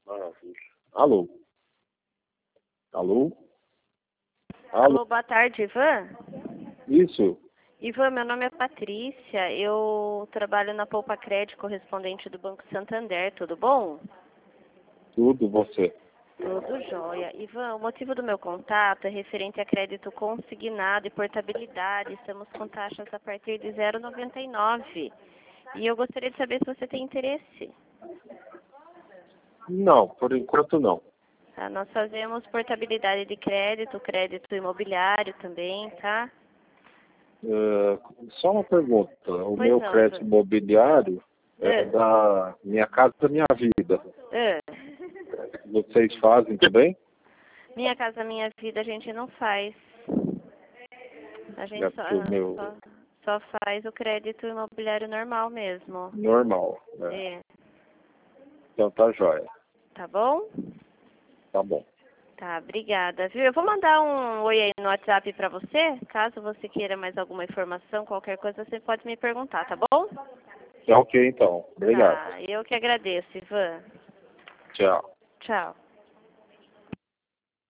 Maravilha. Alô? Alô? Alô, boa tarde, Ivan. Isso. Ivan, meu nome é Patrícia, eu trabalho na Poupa Crédito, correspondente do Banco Santander, tudo bom? Tudo você. Tudo jóia. Ivan, o motivo do meu contato é referente a crédito consignado e portabilidade. Estamos com taxas a partir de 0,99. E eu gostaria de saber se você tem interesse. Não, por enquanto não. Tá? Nós fazemos portabilidade de crédito, crédito imobiliário também, tá? Só uma pergunta. O Pois meu não, crédito Ivan. imobiliário é da Minha Casa Minha Vida. Ah. Vocês fazem também? Minha Casa Minha Vida a gente não faz. A gente É porque o meu só faz o crédito imobiliário normal mesmo. normal. Né? É. Então tá jóia. Tá bom? Tá bom. Tá, obrigada, viu? Eu vou mandar um oi aí no WhatsApp pra você. Caso você queira mais alguma informação, qualquer coisa, você pode me perguntar, tá bom? Tá ok então. Obrigado. Tá, eu que agradeço, Ivan. Tchau. Tchau.